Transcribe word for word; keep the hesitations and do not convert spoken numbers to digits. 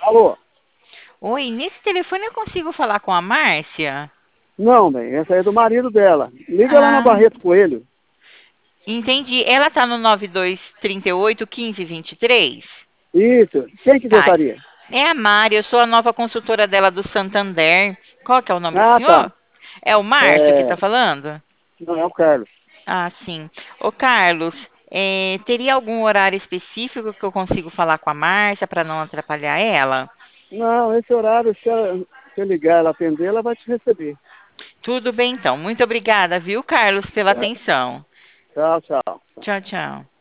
Alô? Oi, nesse telefone eu consigo falar com a Márcia? Não, bem, essa aí é do marido dela. Liga lá na Ah, Barreto Coelho. entendi. Ela tá no nove dois três oito, um cinco dois três? Isso. Quem que Tá. gostaria? É a Mari, eu sou a nova consultora dela do Santander. Qual que é o nome do Ah, tá. senhor? É o Márcio que É... tá falando? Não, é o Carlos. Ah, sim. Ô, Carlos, eh, teria algum horário específico que eu consigo falar com a Márcia para não atrapalhar ela? Não, esse horário, se ela- se eu ligar ela atender, ela vai te receber. Tudo bem, então. Muito obrigada, viu, Carlos, pela Tá? atenção. Tchau, tchau. Tchau, tchau.